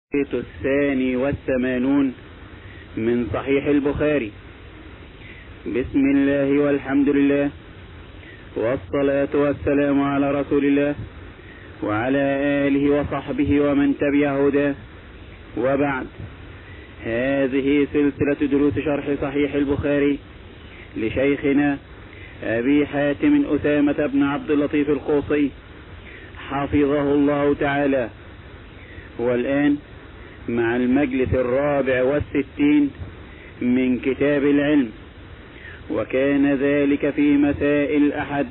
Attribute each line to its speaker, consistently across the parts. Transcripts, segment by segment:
Speaker 1: الثاني والثمانون من صحيح البخاري. بسم الله والحمد لله والصلاة والسلام على رسول الله وعلى آله وصحبه ومن تبع هداه، وبعد. هذه سلسلة دروس شرح صحيح البخاري لشيخنا أبي حاتم أسامة بن عبد اللطيف القوصي حفظه الله تعالى، والآن مع المجلس 64 من كتاب العلم، وكان ذلك في مساء الأحد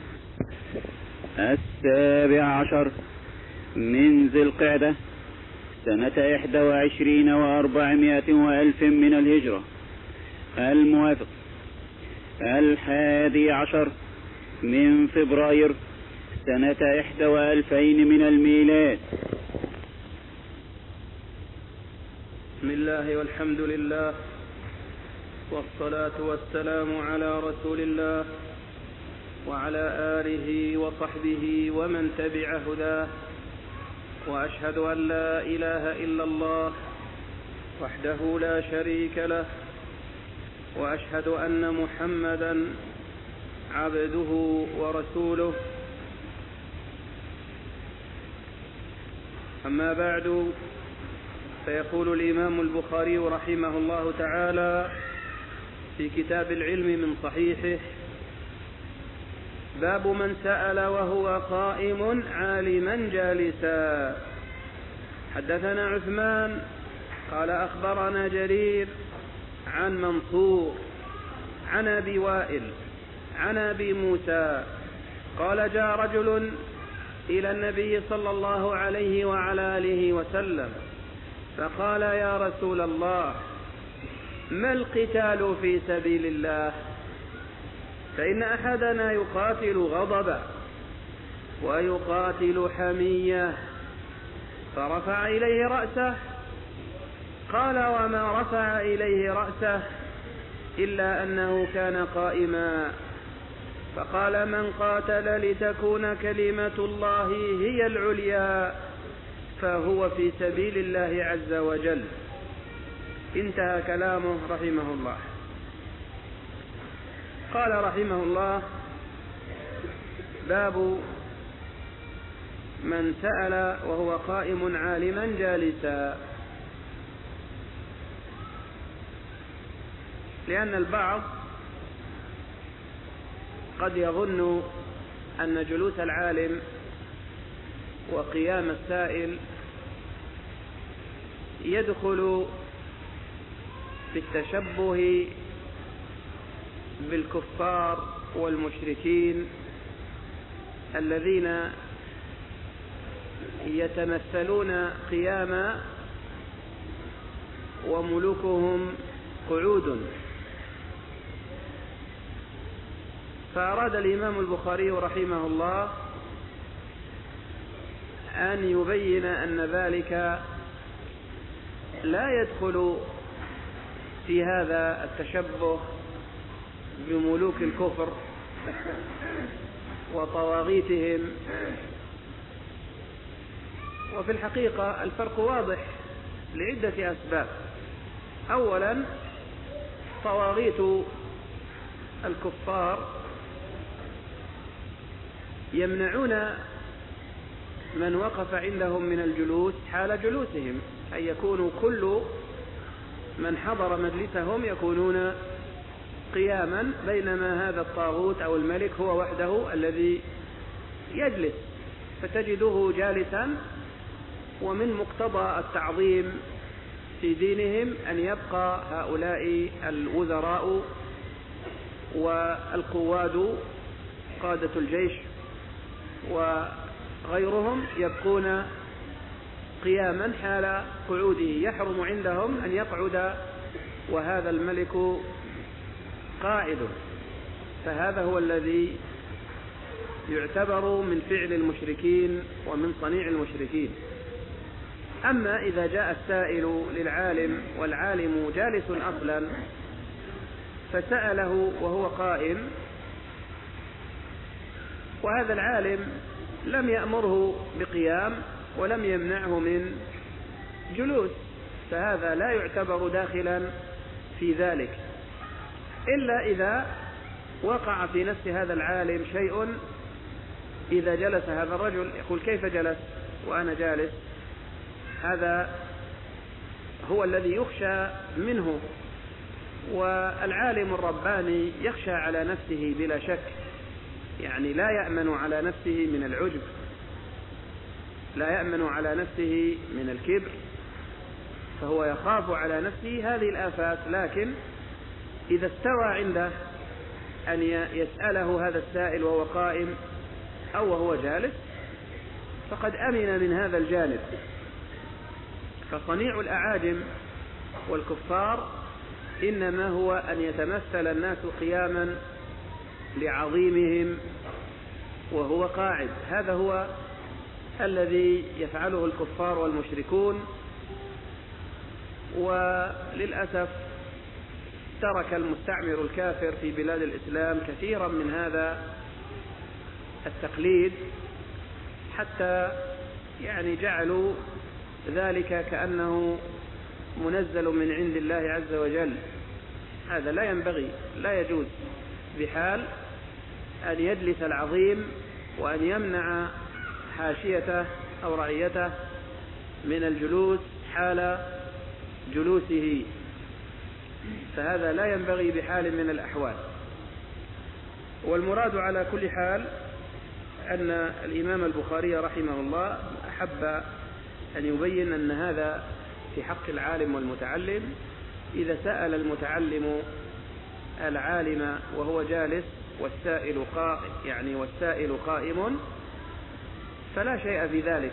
Speaker 1: 17 من ذي القعدة سنة 21 و400 وألف من الهجرة، الموافق 11 من فبراير سنة 21 من الميلاد.
Speaker 2: بسم الله والحمد لله والصلاة والسلام على رسول الله وعلى آله وصحبه ومن تبع هداه، وأشهد أن لا إله إلا الله وحده لا شريك له، وأشهد أن محمدا عبده ورسوله. أما بعد، فيقول الإمام البخاري رحمه الله تعالى في كتاب العلم من صحيحه: باب من سأل وهو قائم عالما جالسا. حدثنا عثمان قال أخبرنا جرير عن منصور عن أبي وائل عن أبي موسى قال: جاء رجل إلى النبي صلى الله عليه وعلى آله وسلم فقال: يا رسول الله، ما القتال في سبيل الله؟ فإن أحدنا يقاتل غضبا ويقاتل حمية. فرفع إليه رأسه. قال: وما رفع إليه رأسه إلا أنه كان قائما. فقال: من قاتل لتكون كلمة الله هي العليا فهو في سبيل الله عز وجل. انتهى كلامه رحمه الله. قال رحمه الله: باب من سأل وهو قائم عالما جالسا. لأن البعض قد يظن أن جلوس العالم وقيام السائل يدخل في التشبه بالكفار والمشركين الذين يتمثلون قياما وملوكهم قعود. فأراد الإمام البخاري رحمه الله أن يبين أن ذلك لا يدخل في هذا التشبه بملوك الكفر وطواغيتهم. وفي الحقيقة الفرق واضح لعدة أسباب. أولا، طواغيت الكفار يمنعون من وقف عندهم من الجلوس حال جلوسهم، أن يكونوا كل من حضر مجلسهم يكونون قياما، بينما هذا الطاغوت أو الملك هو وحده الذي يجلس، فتجده جالسا. ومن مقتضى التعظيم في دينهم أن يبقى هؤلاء الوزراء والقواد قادة الجيش وغيرهم يبقون قياما حال قعوده، يحرم عندهم أن يقعد وهذا الملك قائد. فهذا هو الذي يعتبر من فعل المشركين ومن صنيع المشركين. أما إذا جاء السائل للعالم والعالم جالس أصلا فسأله وهو قائم، وهذا العالم لم يأمره بقيام ولم يمنعه من جلوس، فهذا لا يعتبر داخلا في ذلك، إلا إذا وقع في نفس هذا العالم شيء. إذا جلس هذا الرجل يقول كيف جلس وأنا جالس، هذا هو الذي يخشى منه. والعالم الرباني يخشى على نفسه بلا شك، يعني لا يأمن على نفسه من العجب، لا يأمن على نفسه من الكبر، فهو يخاف على نفسه هذه الآفات. لكن إذا استوى عنده أن يسأله هذا السائل وهو قائم أو وهو جالس فقد أمن من هذا الجانب. فصنيع الأعاجم والكفار إنما هو أن يتمثل الناس قياما لعظيمهم وهو قاعد، هذا هو الذي يفعله الكفار والمشركون. وللأسف ترك المستعمر الكافر في بلاد الإسلام كثيرا من هذا التقليد، حتى يعني جعلوا ذلك كأنه منزل من عند الله عز وجل. هذا لا ينبغي، لا يجوز بحال أن يجلس العظيم وأن يمنع حاشيته أو رعيته من الجلوس حال جلوسه، فهذا لا ينبغي بحال من الأحوال. والمراد على كل حال أن الإمام البخاري رحمه الله أحب أن يبين أن هذا في حق العالم والمتعلم. إذا سأل المتعلم العالم وهو جالس والسائل قائم فلا شيء في ذلك.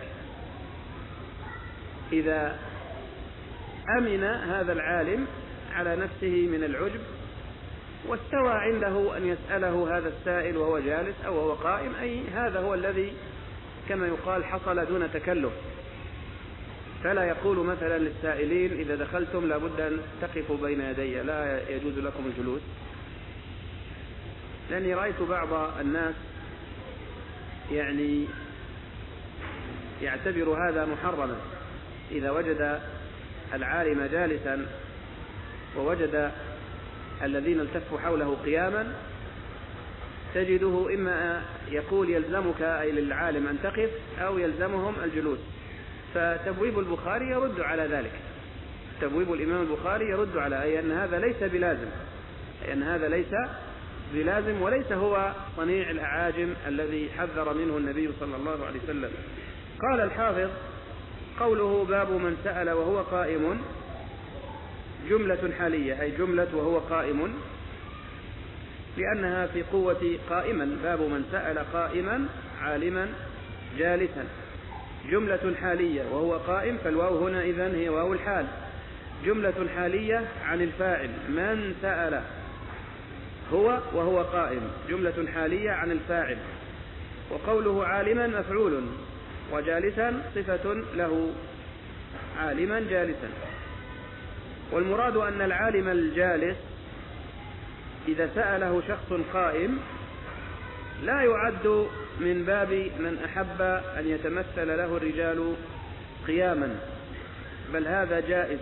Speaker 2: إذا أمن هذا العالم على نفسه من العجب واستوى عنده أن يسأله هذا السائل وهو جالس أو وهو قائم، أي هذا هو الذي كما يقال حصل دون تكلف. فلا يقول مثلا للسائلين إذا دخلتم لابد أن تقفوا بين يدي، لا يجوز لكم الجلوس. لأني رأيت بعض الناس يعني يعتبر هذا محرما، إذا وجد العالم جالسا ووجد الذين التفوا حوله قياما تجده إما يقول يلزمك أي للعالم أن تقف أو يلزمهم الجلوس. فتبويب البخاري يرد على ذلك، تبويب الإمام البخاري يرد على أي أن هذا ليس بلازم، أن هذا ليس بلازم وليس هو صنيع الأعاجم الذي حذر منه النبي صلى الله عليه وسلم. قال الحافظ قوله باب من سأل وهو قائم جملة حالية، أي جملة وهو قائم، لأنها في قوة قائما. باب من سأل قائما عالما جالسا، جملة حالية وهو قائم، فالواو هنا إذن هي واو الحال، جملة حالية عن الفاعل من سأل هو وهو قائم، جملة حالية عن الفاعل. وقوله عالما مفعول وجالسا صفة له، عالما جالسا. والمراد أن العالم الجالس إذا سأله شخص قائم لا يعد من باب من أحب أن يتمثل له الرجال قياما، بل هذا جائز.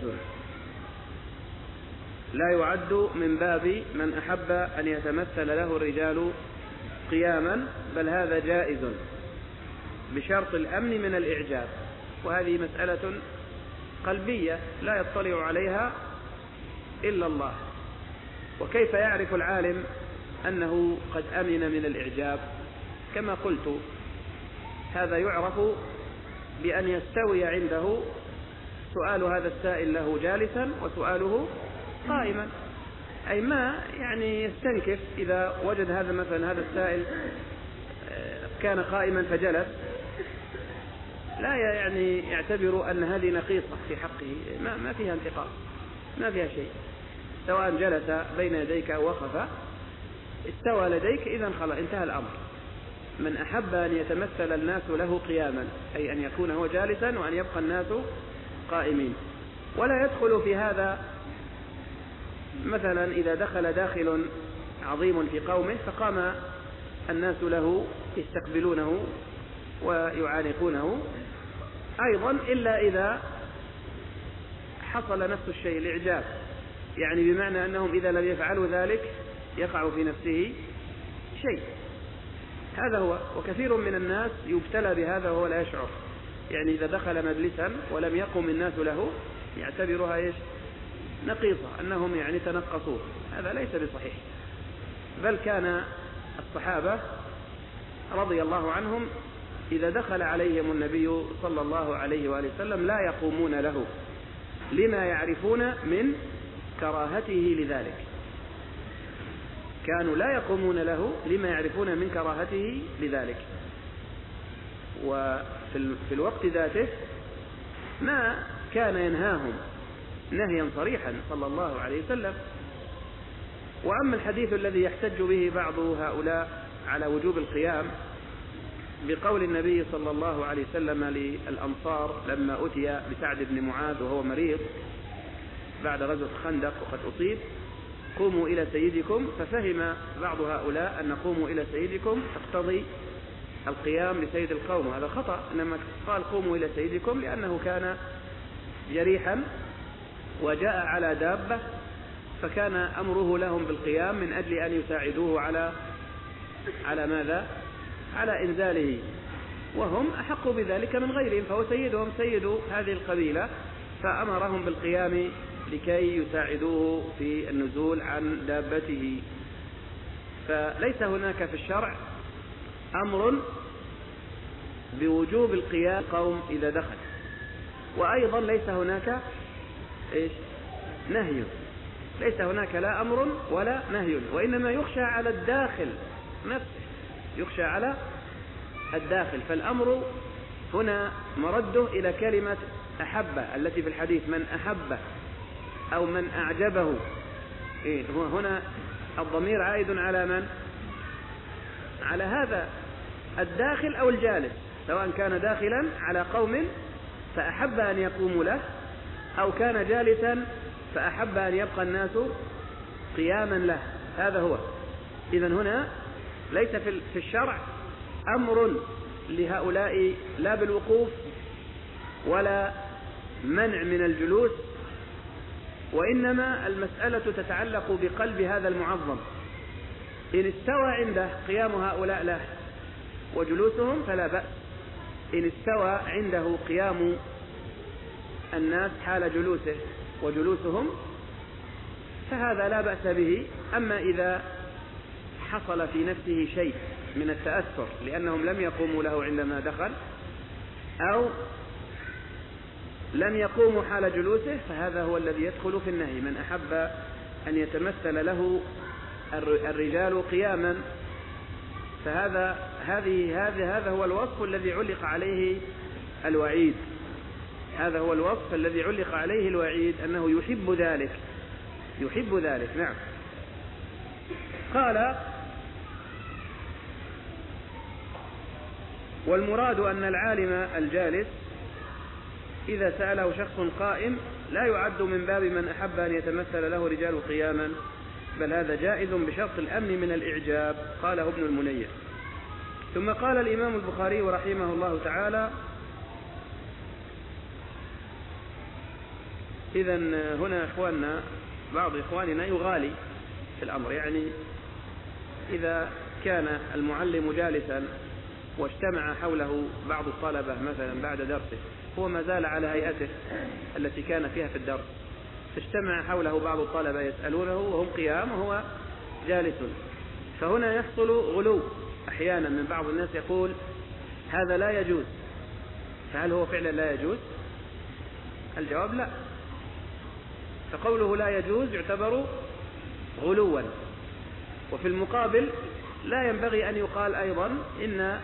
Speaker 2: لا يعد من باب من أحب أن يتمثل له الرجال قياما، بل هذا جائز بشرط الأمن من الإعجاب. وهذه مسألة قلبية لا يطلع عليها إلا الله. وكيف يعرف العالم أنه قد أمن من الإعجاب؟ كما قلت هذا يعرف بأن يستوي عنده سؤال هذا السائل له جالسا وسؤاله قائما، أي ما يعني يستنكف إذا وجد هذا مثلا هذا السائل كان قائما فجلس، لا يعني يعتبر أن هذه نقيصة في حقه، ما فيها انتقاص، ما فيها شيء، سواء جلس بين يديك أو وقف استوى لديك، إذن خلاص انتهى الأمر. من أحب أن يتمثل الناس له قياما، أي أن يكون هو جالسا وأن يبقى الناس قائمين. ولا يدخل في هذا مثلا إذا دخل داخل عظيم في قومه فقام الناس له يستقبلونه ويعانقونه أيضا، إلا إذا حصل نفس الشيء الإعجاب، يعني بمعنى أنهم إذا لم يفعلوا ذلك يقع في نفسه شيء. هذا هو. وكثير من الناس يبتلى بهذا وهو لا يشعر، يعني إذا دخل مجلسا ولم يقم الناس له يعتبرها إيش؟ نقيصة، أنهم يعني تنقصوه. هذا ليس بصحيح، بل كان الصحابة رضي الله عنهم إذا دخل عليهم النبي صلى الله عليه وآله وسلم لا يقومون له لما يعرفون من كراهته لذلك. كانوا لا يقومون له لما يعرفون من كراهته لذلك. وفي الوقت ذاته ما كان ينهاهم نهيا صريحا صلى الله عليه وسلم. وأما الحديث الذي يحتج به بعض هؤلاء على وجوب القيام بقول النبي صلى الله عليه وسلم للأنصار لما أتي بسعد بن معاذ وهو مريض بعد غزوة الخندق وقد أصيب: قوموا إلى سيدكم، ففهم بعض هؤلاء أن قوموا إلى سيدكم تقتضي القيام لسيد القوم، هذا خطأ. إنما قال قوموا إلى سيدكم لأنه كان جريحا وجاء على دابة، فكان أمره لهم بالقيام من أجل أن يساعدوه على ماذا؟ على إنزاله، وهم أحق بذلك من غيرهم، فهو سيدهم سيد هذه القبيلة، فأمرهم بالقيام لكي يساعدوه في النزول عن دابته. فليس هناك في الشرع أمر بوجوب القيام قوم إذا دخل، وأيضا ليس هناك نهي، ليس هناك لا أمر ولا نهي، وإنما يخشى على الداخل نفسه، يخشى على الداخل. فالأمر هنا مرده إلى كلمة أحب التي في الحديث: من أحب أو من أعجبه. هنا الضمير عائد على من؟ على هذا الداخل أو الجالس، سواء كان داخلا على قوم فأحب أن يقوموا له، أو كان جالسا فأحب أن يبقى الناس قياما له. هذا هو. إذن هنا ليس في الشرع أمر لهؤلاء لا بالوقوف ولا منع من الجلوس، وإنما المسألة تتعلق بقلب هذا المعظم. إن استوى عنده قيام هؤلاء له وجلوسهم فلا بأس، إن استوى عنده قيام الناس حال جلوسه وجلوسهم فهذا لا بأس به. أما إذا حصل في نفسه شيء من التأثر لأنهم لم يقوموا له عندما دخل، أو لم يقوموا حال جلوسه، فهذا هو الذي يدخل في النهي: من أحب أن يتمثل له الرجال قياما. هذا هو الوصف الذي علق عليه الوعيد، هذا هو الوصف الذي علق عليه الوعيد، أنه يحب ذلك، يحب ذلك. نعم. قال: والمراد أن العالم الجالس إذا سأله شخص قائم لا يعد من باب من أحب أن يتمثل له رجال قياما، بل هذا جائز بشرط الأمن من الإعجاب، قاله ابن المنير. ثم قال الإمام البخاري رحمه الله تعالى: إذن هنا إخواننا بعض إخواننا يغالي في الأمر، يعني إذا كان المعلم جالسا واجتمع حوله بعض الطلبة مثلا بعد درسه، هو ما زال على هيئته التي كان فيها في الدرس، اجتمع حوله بعض الطلبة يسألونه وهم قيام وهو جالس، فهنا يحصل غلو أحيانا من بعض الناس، يقول هذا لا يجوز. فهل هو فعلا لا يجوز؟ الجواب لا. فقوله لا يجوز يعتبر غلوا. وفي المقابل لا ينبغي أن يقال أيضا إن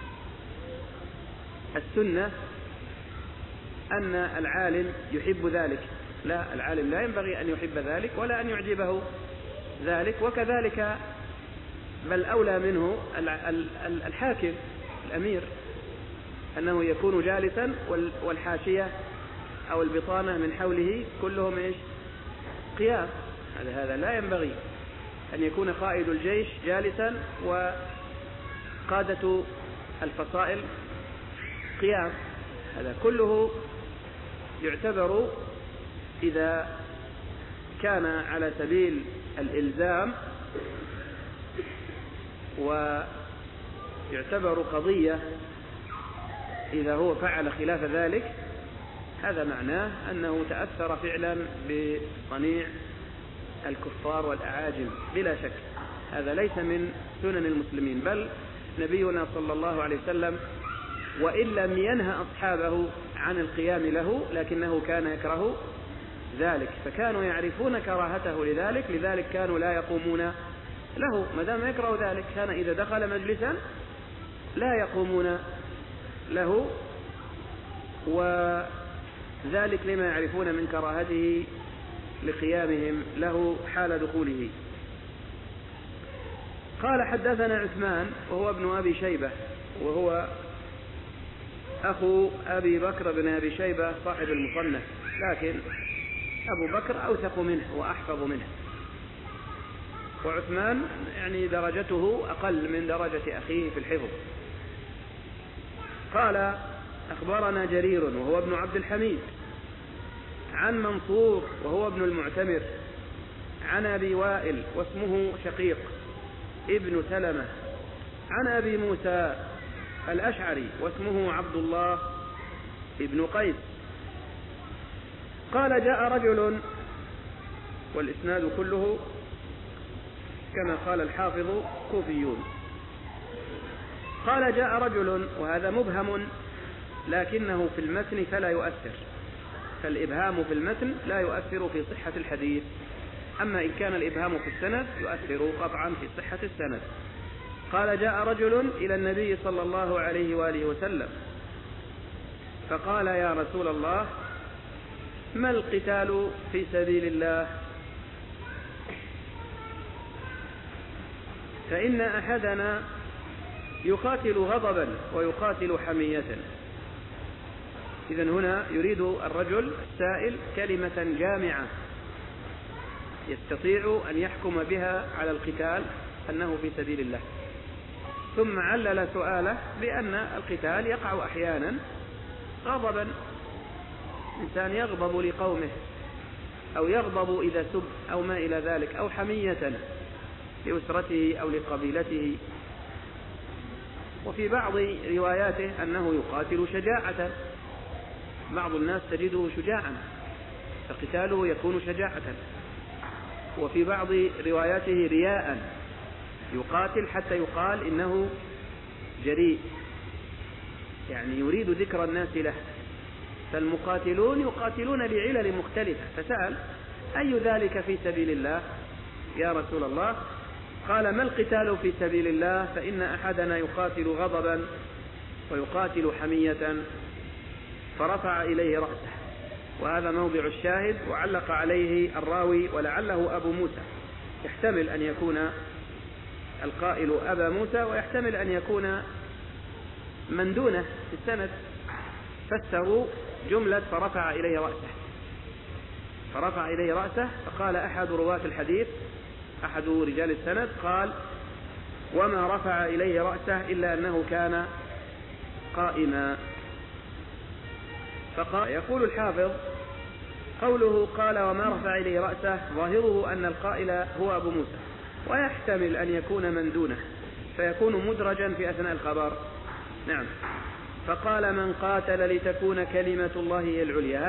Speaker 2: السنة أن العالم يحب ذلك، لا، العالم لا ينبغي أن يحب ذلك ولا أن يعجبه ذلك. وكذلك بل أولى منه الحاكم الأمير، أنه يكون جالسا والحاشية أو البطانة من حوله كلهم إيش؟ قيام. هذا لا ينبغي أن يكون قائد الجيش جالسا وقادة الفصائل قيام. هذا كله يعتبر إذا كان على سبيل الإلزام ويعتبر قضية إذا هو فعل خلاف ذلك، هذا معناه أنه تأثر فعلا بصنيع الكفار والأعاجم بلا شك. هذا ليس من سنن المسلمين، بل نبينا صلى الله عليه وسلم وإن لم ينهى أصحابه عن القيام له لكنه كان يكره ذلك، فكانوا يعرفون كراهته لذلك كانوا لا يقومون له ما دام يكره ذلك. كان إذا دخل مجلسا لا يقومون له، وذلك لما يعرفون من كراهته لقيامهم له حال دخوله. قال حدثنا عثمان وهو ابن أبي شيبة، وهو أخو أبي بكر بن أبي شيبة صاحب المصنف، لكن أبو بكر أوثق منه وأحفظ منه، وعثمان يعني درجته أقل من درجة أخيه في الحفظ. قال أخبرنا جرير وهو ابن عبد الحميد عن منصور وهو ابن المعتمر عن أبي وائل واسمه شقيق ابن سلمة عن أبي موسى الأشعري واسمه عبد الله ابن قيس قال جاء رجل، والإسناد كله كما قال الحافظ كوفيون. قال جاء رجل، وهذا مبهم لكنه في المتن فلا يؤثر، فالإبهام في المتن لا يؤثر في صحة الحديث، أما إن كان الإبهام في السند يؤثر قطعا في صحة السند. قال جاء رجل إلى النبي صلى الله عليه وآله وسلم فقال يا رسول الله ما القتال في سبيل الله؟ فإن أحدنا يقاتل غضبا ويقاتل حمية. إذن هنا يريد الرجل السائل كلمة جامعة يستطيع أن يحكم بها على القتال أنه في سبيل الله، ثم علل سؤاله بأن القتال يقع أحيانا غضبا، إنسان يغضب لقومه أو يغضب إذا سب أو ما إلى ذلك، أو حمية لأسرته أو لقبيلته. وفي بعض رواياته أنه يقاتل شجاعة، بعض الناس تجده شجاعا فقتاله يكون شجاعة. وفي بعض رواياته رياء، يقاتل حتى يقال إنه جريء، يعني يريد ذكر الناس له. فالمقاتلون يقاتلون لعلل مختلفة، فسأل أي ذلك في سبيل الله يا رسول الله؟ قال ما القتال في سبيل الله؟ فإن أحدنا يقاتل غضبا ويقاتل حمية. فرفع إليه رأسه، وهذا موضع الشاهد، وعلق عليه الراوي ولعله أبو موسى، يحتمل أن يكون القائل أبا موسى ويحتمل أن يكون من دونه في السند، فسروا جملة فرفع إليه رأسه. فرفع إليه رأسه فقال أحد رواة الحديث أحد رجال السند قال وما رفع إليه رأسه إلا أنه كان قائما. فقال يقول الحافظ قوله قال وما رفع إليه رأسه ظاهره أن القائل هو أبو موسى، ويحتمل أن يكون من دونه فيكون مدرجا في أثناء الخبر. نعم. فقال من قاتل لتكون كلمة الله هي العليا.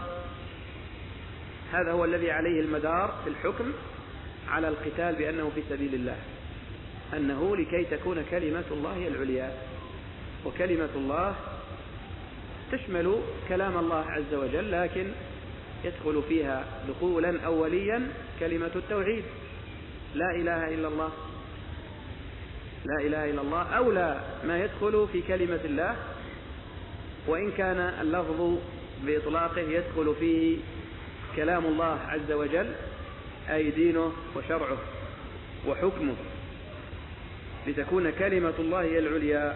Speaker 2: هذا هو الذي عليه المدار في الحكم على القتال بأنه في سبيل الله، أنه لكي تكون كلمة الله هي العليا. وكلمة الله تشمل كلام الله عز وجل، لكن يدخل فيها دخولا أوليا كلمة التوحيد، لا إله إلا الله. لا إله إلا الله أولى ما يدخل في كلمة الله، وإن كان اللفظ بإطلاقه يدخل فيه كلام الله عز وجل، أي دينه وشرعه وحكمه، لتكون كلمة الله هي العليا.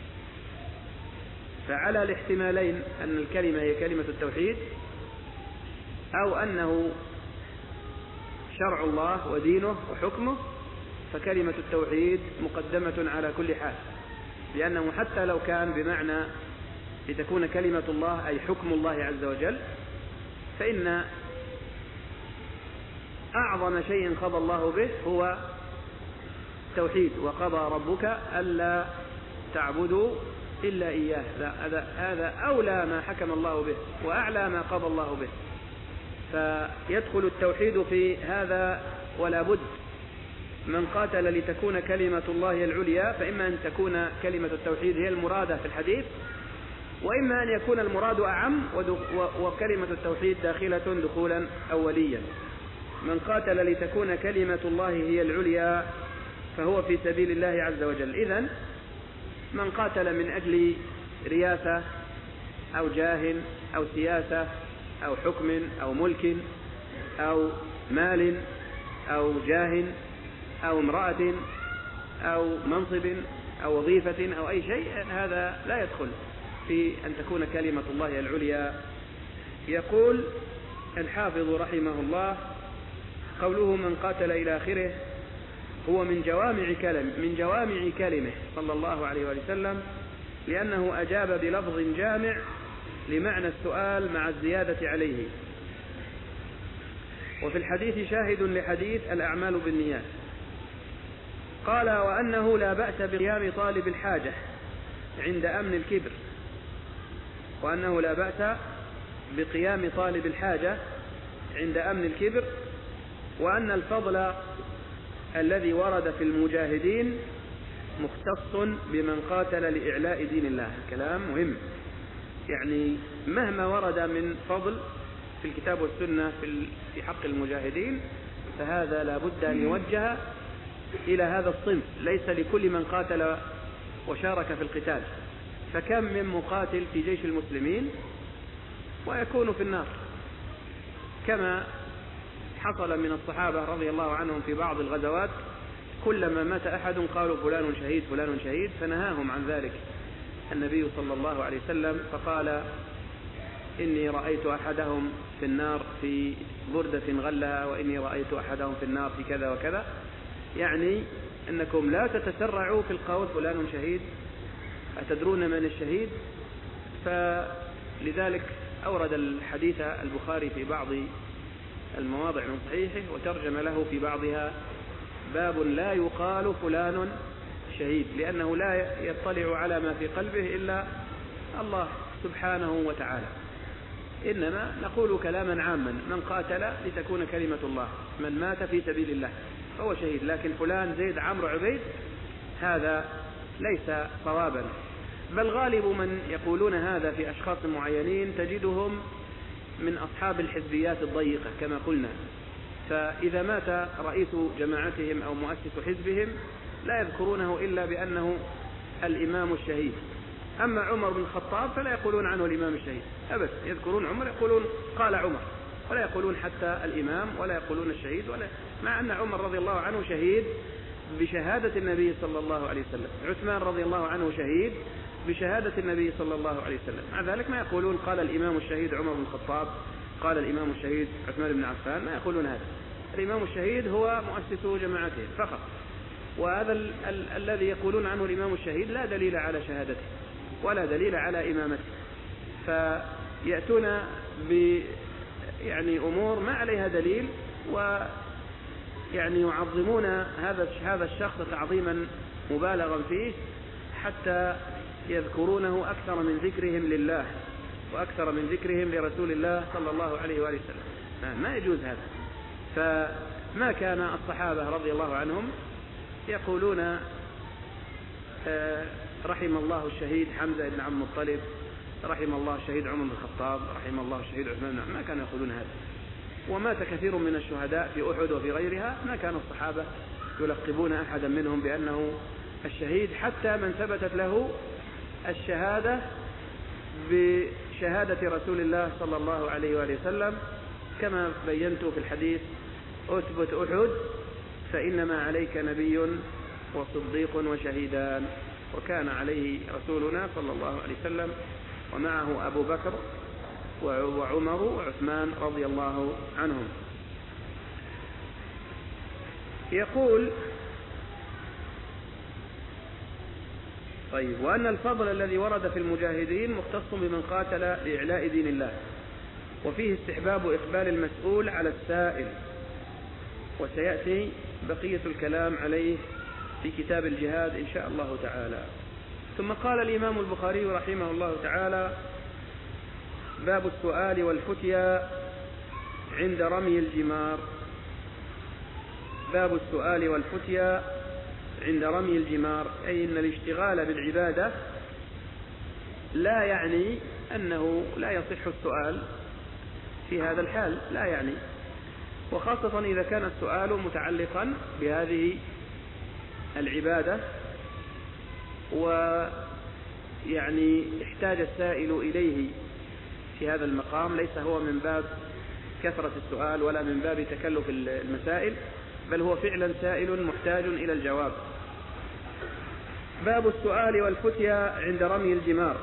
Speaker 2: فعلى الاحتمالين أن الكلمة هي كلمة التوحيد، أو أنه شرع الله ودينه وحكمه، فكلمة التوحيد مقدمة على كل حال، لأنه حتى لو كان بمعنى لتكون كلمة الله أي حكم الله عز وجل، فإن أعظم شيء قضى الله به هو التوحيد، وقضى ربك ألا تعبدوا إلا إياه. هذا أولى ما حكم الله به وأعلى ما قضى الله به، فيدخل التوحيد في هذا ولا بد. من قاتل لتكون كلمة الله العليا، فإما أن تكون كلمة التوحيد هي المرادة في الحديث، وإما أن يكون المراد أعم وكلمة التوحيد داخلة دخولا أوليا. من قاتل لتكون كلمة الله هي العليا فهو في سبيل الله عز وجل. إذن من قاتل من أجل رياسة أو جاه أو سياسة أو حكم أو ملك أو مال أو جاه أو امرأة أو منصب أو وظيفة أو أي شيء، هذا لا يدخل في أن تكون كلمة الله العليا. يقول الحافظ رحمه الله: قوله من قاتل إلى آخره هو من جوامع كلمه صلى الله عليه وسلم، لأنه أجاب بلفظ جامع لمعنى السؤال مع الزيادة عليه. وفي الحديث شاهد لحديث الأعمال بالنيات. قال: وأنه لا بأس بقيام طالب الحاجة عند أمن الكبر، وأنه لا بأس بقيام طالب الحاجة عند أمن الكبر، وأن الفضل الذي ورد في المجاهدين مختص بمن قاتل لإعلاء دين الله. الكلام مهم، يعني مهما ورد من فضل في الكتاب والسنة في حق المجاهدين فهذا لا بد أن يوجه إلى هذا الصنف، ليس لكل من قاتل وشارك في القتال. فكم من مقاتل في جيش المسلمين ويكون في النار، كما حصل من الصحابة رضي الله عنهم في بعض الغزوات، كلما مات أحد قالوا فلان شهيد فلان شهيد، فنهاهم عن ذلك النبي صلى الله عليه وسلم، فقال: إني رأيت أحدهم في النار في بردة غلها، وإني رأيت أحدهم في النار في كذا وكذا، يعني أنكم لا تتسرعوا في القول فلان شهيد، أتدرون من الشهيد؟ فلذلك أورد الحديث البخاري في بعض المواضع من صحيحه وترجم له في بعضها باب لا يقال فلان شهيد، لأنه لا يطلع على ما في قلبه إلا الله سبحانه وتعالى، إنما نقول كلاما عاما: من قاتل لتكون كلمة الله، من مات في سبيل الله فهو شهيد. لكن فلان زيد عمرو عبيد هذا ليس صوابا، بل غالب من يقولون هذا في أشخاص معينين تجدهم من أصحاب الحزبيات الضيقة كما قلنا، فإذا مات رئيس جماعتهم أو مؤسس حزبهم لا يذكرونه إلا بأنه الإمام الشهيد. أما عمر بن الخطاب فلا يقولون عنه الإمام الشهيد أبدا، يذكرون عمر يقولون قال عمر، ولا يقولون حتى الإمام، ولا يقولون الشهيد، مع أن عمر رضي الله عنه شهيد بشهادة النبي صلى الله عليه وسلم، عثمان رضي الله عنه شهيد بشهادة النبي صلى الله عليه وسلم، مع ذلك ما يقولون قال الإمام الشهيد عمر بن الخطاب، قال الإمام الشهيد عثمان بن عفان، ما يقولون هذا. الإمام الشهيد هو مؤسس جماعتهم فقط، وهذا الذي يقولون عنه الإمام الشهيد لا دليل على شهادته ولا دليل على إمامته، فيأتون يعني أمور ما عليها دليل، ويعني يعظمون هذا الشخص تعظيما مبالغا فيه حتى يذكرونه أكثر من ذكرهم لله وأكثر من ذكرهم لرسول الله صلى الله عليه وآله وسلم. ما يجوز هذا. فما كان الصحابة رضي الله عنهم يقولون رحم الله الشهيد حمزة بن عبد المطلب، رحم الله الشهيد عمر بن الخطاب، رحم الله الشهيد عثمان بن عفان، ما كانوا يقولون هذا. ومات كثير من الشهداء في أحد وفي غيرها، ما كان الصحابة يلقبون أحدا منهم بأنه الشهيد، حتى من ثبتت له الشهادة بشهادة رسول الله صلى الله عليه وآله وسلم، كما بينت في الحديث: أثبت أحد فإنما عليك نبي وصديق وشهيدان. وكان عليه رسولنا صلى الله عليه وسلم ومعه أبو بكر وعمر وعثمان رضي الله عنهم. يقول: طيب، وأن الفضل الذي ورد في المجاهدين مختص بمن قاتل لإعلاء دين الله، وفيه استحباب إقبال المسؤول على السائل وسيأتي بقية الكلام عليه في كتاب الجهاد إن شاء الله تعالى. ثم قال الإمام البخاري رحمه الله تعالى: باب السؤال والفتيا عند رمي الجمار. باب السؤال والفتيا عند رمي الجمار، أي أن الاشتغال بالعبادة لا يعني أنه لا يصح السؤال في هذا الحال، لا يعني، وخاصة إذا كان السؤال متعلقا بهذه العبادة ويعني احتاج السائل إليه في هذا المقام، ليس هو من باب كثرة السؤال ولا من باب تكلف المسائل، بل هو فعلا سائل محتاج إلى الجواب. باب السؤال والفتيا عند رمي الجمار.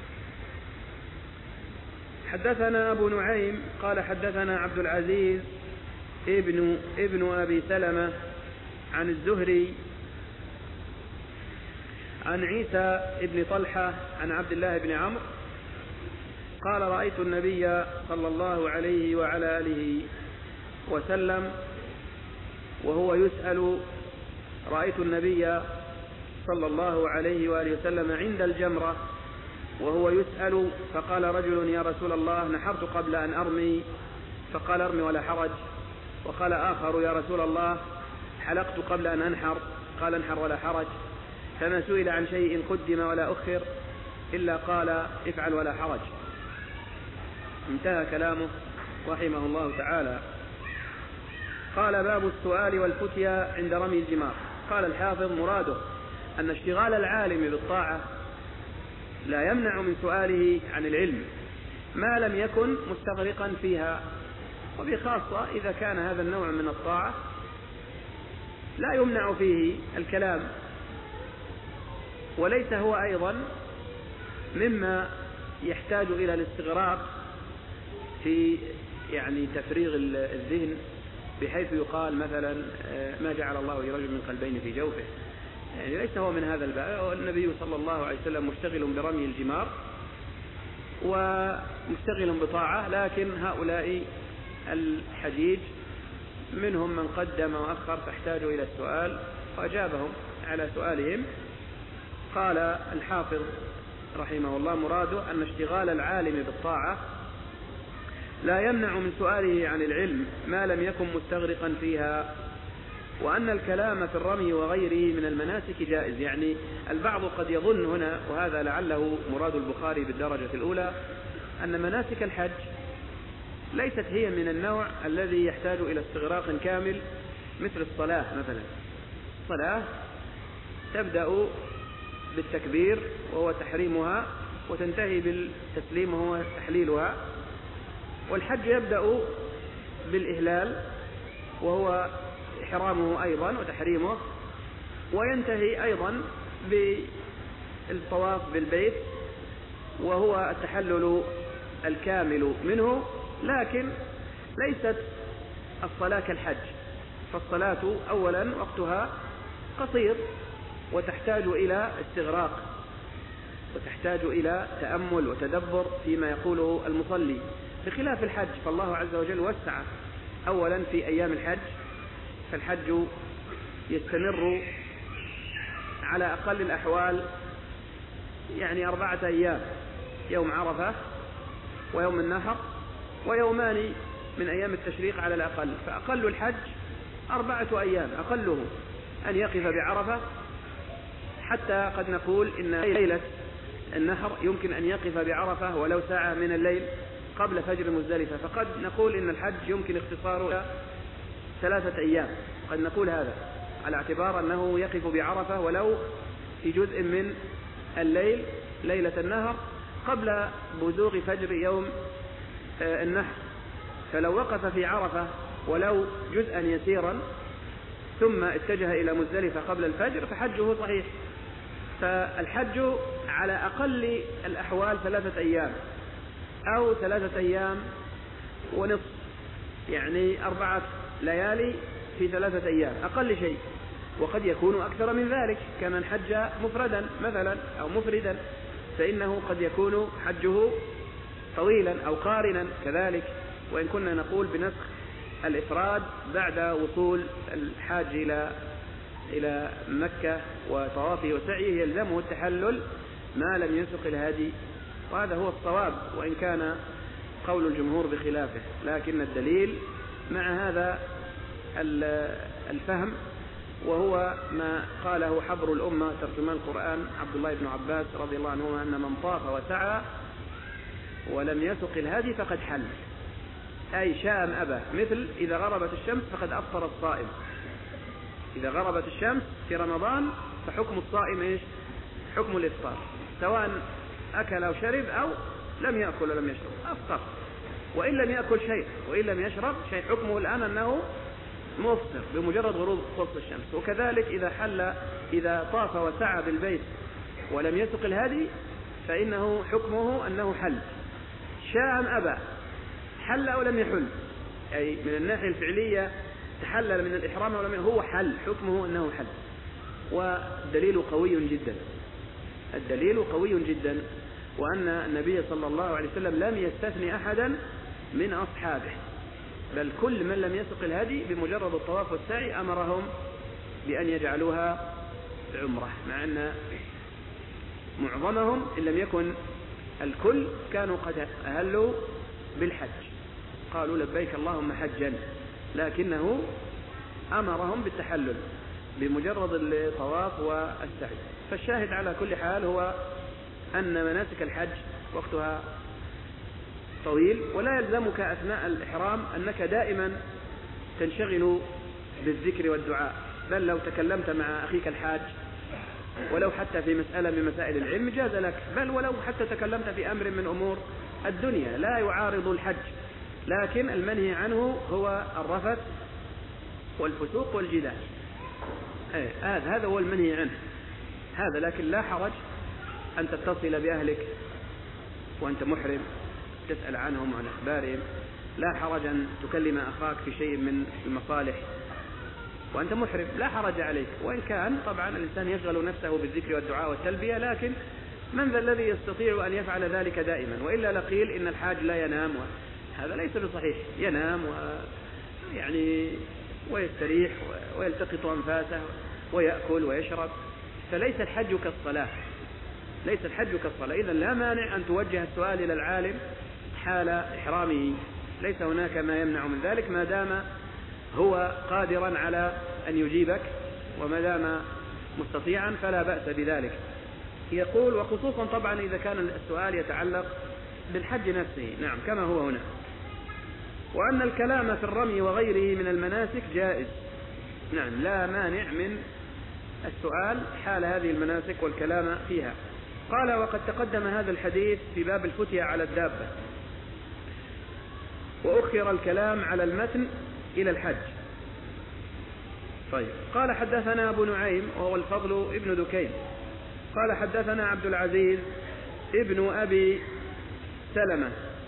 Speaker 2: حدثنا أبو نعيم قال حدثنا عبد العزيز ابن أبي سلمة عن الزهري عن عيسى ابن طلحة عن عبد الله بن عمرو قال: رأيت النبي صلى الله عليه وعلى آله وسلم وهو يسأل رأيت النبي صلى الله عليه وآله وسلم عند الجمرة وهو يسأل، فقال رجل: يا رسول الله، نحرت قبل أن أرمي، فقال: ارمي ولا حرج. وقال آخر: يا رسول الله، حلقت قبل أن أنحر، قال: انحر ولا حرج. فما سئل عن شيء قدم ولا أخر إلا قال: افعل ولا حرج. انتهى كلامه رحمه الله تعالى. قال: باب السؤال والفتيا عند رمي الجمار. قال الحافظ: مراده أن اشتغال العالم بالطاعة لا يمنع من سؤاله عن العلم ما لم يكن مستغرقا فيها، وبخاصة إذا كان هذا النوع من الطاعة لا يمنع فيه الكلام، وليس هو أيضا مما يحتاج إلى الاستغراق في يعني تفريغ الذهن، بحيث يقال مثلا: ما جعل الله لرجل من قلبين في جوفه، يعني ليس هو من هذا الباب. والنبي صلى الله عليه وسلم مشتغل برمي الجمار ومشتغل بطاعة، لكن هؤلاء الحجيج منهم من قدم وأخر فاحتاجوا إلى السؤال وأجابهم على سؤالهم. قال الحافظ رحمه الله: مراده أن اشتغال العالم بالطاعة لا يمنع من سؤاله عن العلم ما لم يكن مستغرقا فيها، وأن الكلام في الرمي وغيره من المناسك جائز. يعني البعض قد يظن هنا، وهذا لعله مراد البخاري بالدرجة الأولى، أن مناسك الحج ليست هي من النوع الذي يحتاج إلى استغراق كامل مثل الصلاة مثلا. الصلاة تبدأ بالتكبير وهو تحريمها، وتنتهي بالتسليم وهو تحليلها، والحج يبدأ بالإهلال وهو إحرامه أيضا وتحريمه، وينتهي أيضا بالطواف بالبيت وهو التحلل الكامل منه. لكن ليست الصلاة كالحج، فالصلاة أولا وقتها قصير وتحتاج إلى استغراق وتحتاج إلى تأمل وتدبر فيما يقوله المصلي، بخلاف الحج فالله عز وجل وسع أولا في أيام الحج، فالحج يستمر على أقل الأحوال يعني 4 أيام: يوم عرفة ويوم النحر ويومان من أيام التشريق على الأقل، فأقل الحج 4 أيام أقله أن يقف بعرفة، حتى قد نقول إن ليلة النحر يمكن أن يقف بعرفة ولو ساعة من الليل قبل فجر مزدلفة، فقد نقول إن الحج يمكن اختصاره 3 أيام، قد نقول هذا على اعتبار أنه يقف بعرفة ولو في جزء من الليل ليلة النهر قبل بزوغ فجر يوم النحر. فلو وقف في عرفة ولو جزءا يسيرا ثم اتجه إلى مزدلفة قبل الفجر فحجه صحيح. فالحج على أقل الأحوال 3 أيام أو 3 أيام ونصف، يعني 4 ليالي في 3 أيام أقل شيء، وقد يكون أكثر من ذلك. كمن حج مفردا مثلا أو مفردا فإنه قد يكون حجه طويلا، أو قارنا كذلك، وإن كنا نقول بنسخ الإفراد بعد وصول الحاج إلى مكة وطوافه وسعيه يلزمه التحلل ما لم يسق الهدي، وهذا هو الصواب وإن كان قول الجمهور بخلافه، لكن الدليل مع هذا الفهم وهو ما قاله حبر الأمة ترجمان القرآن عبد الله بن عباس رضي الله عنهما أن من طاف وسعى ولم يسق الهدي فقد حل، أي شاء أم أبى، مثل إذا غربت الشمس فقد أفطر الصائم. إذا غربت الشمس في رمضان فحكم الصائم إيش؟ حكم الإفطار، سواء أكل أو شرب أو لم يأكل ولم يشرب أفطر، وإن لم يأكل شيء وإن لم يشرب شيء حكمه الآن أنه مفطر بمجرد غروب قرص الشمس. وكذلك إذا طاف وسعى بالبيت ولم يسق الهدي فإنه حكمه أنه حل، شاء أم أبى، حل أو لم يحل، أي من الناحية الفعلية تحلل من الإحرام ولم يحل، هو حل، حكمه أنه حل. والدليل قوي جدا، الدليل قوي جدا، وأن النبي صلى الله عليه وسلم لم يستثني أحدا من أصحابه، بل كل من لم يسق الهدي بمجرد الطواف والسعي أمرهم بأن يجعلوها عمرة، مع أن معظمهم إن لم يكن الكل كانوا قد أهلوا بالحج، قالوا لبيك اللهم حجا، لكنه أمرهم بالتحلل بمجرد الطواف والسعي. فالشاهد على كل حال هو أن مناسك الحج وقتها طويل، ولا يلزمك أثناء الإحرام أنك دائما تنشغل بالذكر والدعاء، بل لو تكلمت مع أخيك الحاج ولو حتى في مسألة من مسائل العلم جاز لك، بل ولو حتى تكلمت في أمر من أمور الدنيا لا يعارض الحج، لكن المنهي عنه هو الرفث والفسوق والجدال، هذا هو المنهي عنه هذا. لكن لا حرج أن تتصل بأهلك وأنت محرم تسأل عنهم وعن أخبارهم، لا حرج أن تكلم أخاك في شيء من المصالح وأنت محرم، لا حرج عليك، وإن كان طبعا الإنسان يشغل نفسه بالذكر والدعاء والتلبية، لكن من ذا الذي يستطيع أن يفعل ذلك دائما؟ وإلا لقيل إن الحاج لا ينام، هذا ليس بصحيح، ينام ويستريح ويلتقط أنفاسه ويأكل ويشرب، فليس الحج كالصلاة، ليس الحج كالصلاة. إذن لا مانع أن توجه السؤال إلى العالم حال إحرامه، ليس هناك ما يمنع من ذلك ما دام هو قادرا على أن يجيبك، وما دام مستطيعا فلا بأس بذلك. يقول وخصوصا طبعا إذا كان السؤال يتعلق بالحج نفسه، نعم كما هو هنا، وأن الكلام في الرمي وغيره من المناسك جائز، نعم لا مانع من السؤال حال هذه المناسك والكلام فيها. قال وقد تقدم هذا الحديث في باب الفتية على الدابة، وأخر الكلام على المتن إلى الحج. طيب قال حدثنا أبو نعيم وهو الفضل ابن دكين قال حدثنا عبد العزيز ابن أبي سلمة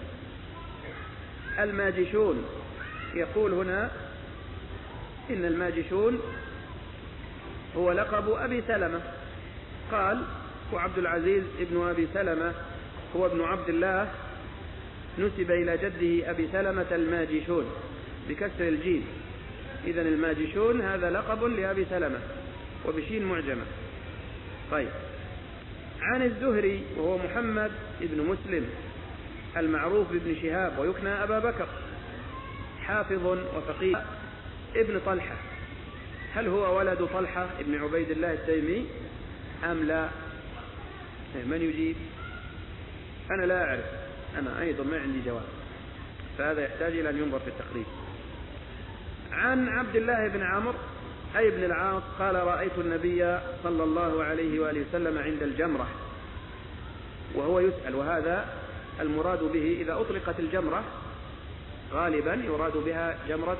Speaker 2: الماجشون، يقول هنا إن الماجشون هو لقب أبي سلمة، قال وعبد العزيز ابن أبي سلمة هو ابن عبد الله نسب إلى جده أبي سلمة الماجشون بكسر الجيم، إذن الماجشون هذا لقب لأبي سلمة وبشين معجمة. طيب عن الزهري وهو محمد ابن مسلم المعروف بابن شهاب ويكنى أبا بكر، حافظ وفقيه، ابن طلحة، هل هو ولد طلحة ابن عبيد الله التيمي أم لا؟ من يجيب؟ أنا لا أعرف، أنا أيضا ما عندي جواب، فهذا يحتاج إلى أن ينظر في التقريب. عن عبد الله بن عمرو أي بن العاص قال رأيت النبي صلى الله عليه وآله وسلم عند الجمرة وهو يسأل، وهذا المراد به إذا أطلقت الجمرة غالبا يراد بها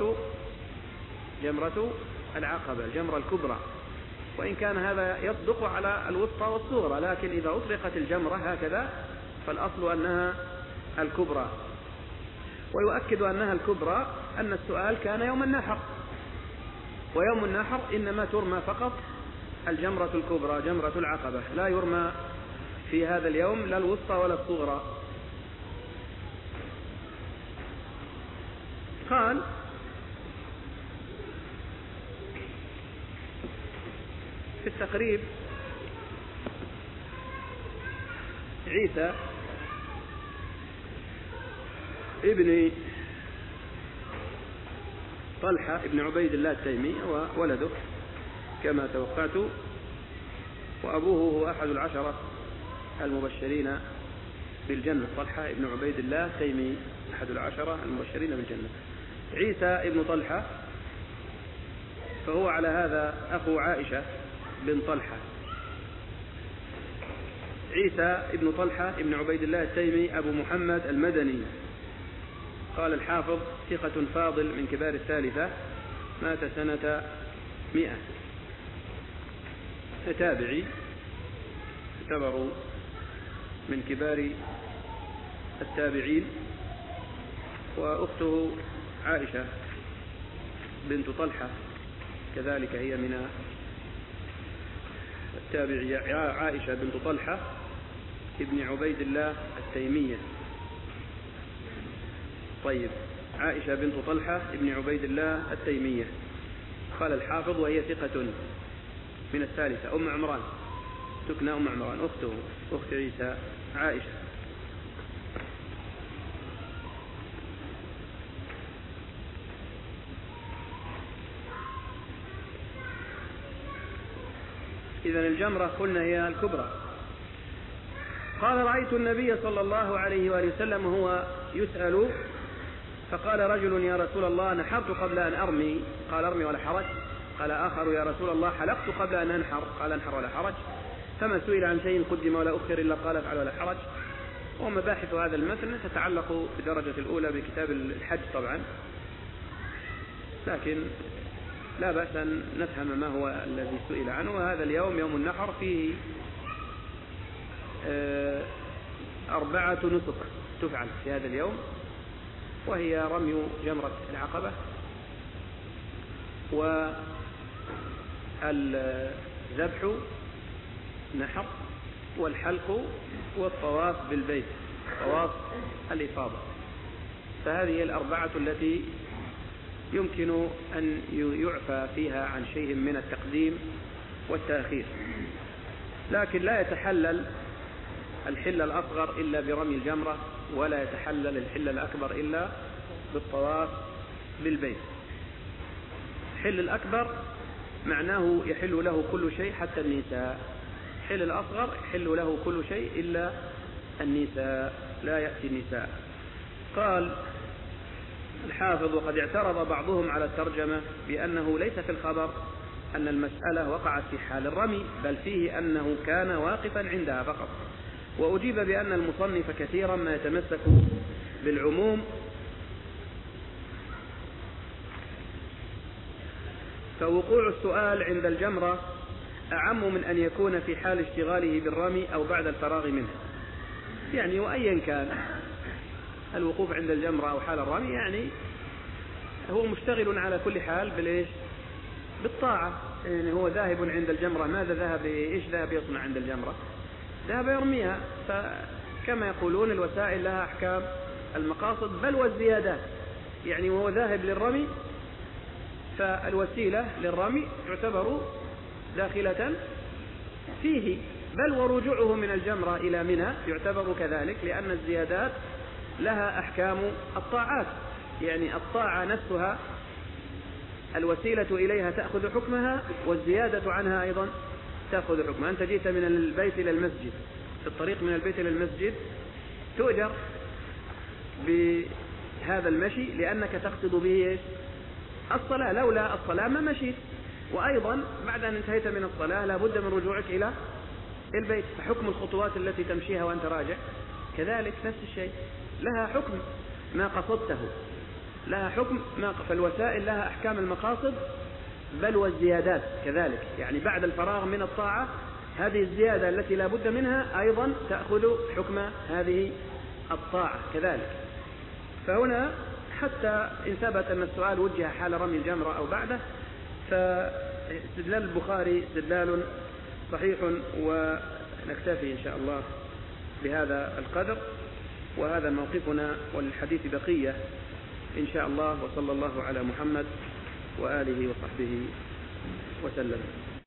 Speaker 2: جمرة العقبة، الجمرة الكبرى، وإن كان هذا يصدق على الوسطى والصغرى، لكن إذا أطلقت الجمرة هكذا فالأصل أنها الكبرى. ويؤكد أنها الكبرى أن السؤال كان يوم النحر، ويوم النحر إنما ترمى فقط الجمرة الكبرى جمرة العقبة، لا يرمى في هذا اليوم لا الوسطى ولا الصغرى. قال التقريب عيسى ابن طلحة ابن عبيد الله التيمي وولده كما توقعت، وأبوه هو أحد العشرة المبشرين بالجنة. طلحة ابن عبيد الله التيمي أحد العشرة المبشرين بالجنة. عيسى ابن طلحة فهو على هذا أخو عائشة بن طلحة. عيسى ابن طلحة ابن عبيد الله التيمي أبو محمد المدني. قال الحافظ ثقة فاضل من كبار الثالثة، مات سنة 100، تابعي، يعتبر من كبار التابعين. وأخته عائشة بنت طلحة كذلك هي من التابعي، عائشة بنت طلحة ابن عبيد الله التيمية. طيب، عائشة بنت طلحة ابن عبيد الله التيمية. قال الحافظ وهي ثقة من الثالثة، أم عمران، تكنى أم عمران، أخته أخت عيسى عائشة. إذن الجمرة قلنا هي الكبرى. قال رأيت النبي صلى الله عليه وآله وسلم هو يسأل فقال رجل يا رسول الله نحرت قبل أن أرمي، قال ارمي ولا حرج. قال آخر يا رسول الله حلقت قبل أن أنحر، قال انحر ولا حرج. فما سئل عن شيء قدم ولا أخر إلا قال افعل ولا حرج. ومباحث هذا المتن تتعلق بالدرجة الأولى بكتاب الحج طبعا، لكن لا بأس أن نفهم ما هو الذي سئل عنه. وهذا اليوم يوم النحر فيه 4 نسك تفعل في هذا اليوم، وهي رمي جمرة العقبة والذبح نحر والحلق والطواف بالبيت، طواف الإفاضة. فهذه 4 التي يمكن أن يعفى فيها عن شيء من التقديم والتأخير، لكن لا يتحلل الحل الأصغر إلا برمي الجمرة، ولا يتحلل الحل الأكبر إلا بالطواف بالبيت. الحل الأكبر معناه يحل له كل شيء حتى النساء، الحل الأصغر يحل له كل شيء إلا النساء، لا يأتي النساء. قال الحافظ وقد اعترض بعضهم على الترجمة بأنه ليس في الخبر أن المسألة وقعت في حال الرمي، بل فيه أنه كان واقفا عندها فقط. وأجيب بأن المصنف كثيرا ما يتمسك بالعموم، فوقوع السؤال عند الجمرة أعم من أن يكون في حال اشتغاله بالرمي أو بعد الفراغ منه. يعني وأيا كان الوقوف عند الجمرة أو حال الرمي، يعني هو مشتغل على كل حال بالإيش؟ بالطاعة. يعني هو ذاهب عند الجمرة، ماذا ذهب؟ إيش ذهب يصنع عند الجمرة؟ ذهب يرميها. فكما يقولون الوسائل لها أحكام المقاصد بل والزيادات. يعني وهو ذاهب للرمي، فالوسيلة للرمي يعتبر داخلة فيه، بل ورجوعه من الجمرة إلى منى يعتبر كذلك، لأن الزيادات لها أحكام الطاعات. يعني الطاعة نفسها الوسيلة إليها تأخذ حكمها، والزيادة عنها أيضا تأخذ حكمها. أنت جئت من البيت إلى المسجد، في الطريق من البيت إلى المسجد تؤجر بهذا المشي لأنك تقصد به الصلاة، لولا الصلاة ما مشيت. وأيضا بعد أن انتهيت من الصلاة لا بد من رجوعك إلى البيت، فحكم الخطوات التي تمشيها وأنت راجع كذلك نفس الشيء، لها حكم ما قصدته، لها حكم ما فالوسائل لها أحكام المقاصد بل والزيادات كذلك. يعني بعد الفراغ من الطاعة هذه الزيادة التي لا بد منها أيضا تأخذ حكم هذه الطاعة كذلك. فهنا حتى إن ثبت أن السؤال وجه حال رمي الجمرة أو بعده، فاستدلال البخاري استدلال صحيح. ونكتفي إن شاء الله بهذا القدر، وهذا موقفنا، وللحديث بقية إن شاء الله. وصلى الله على محمد وآله وصحبه وسلم.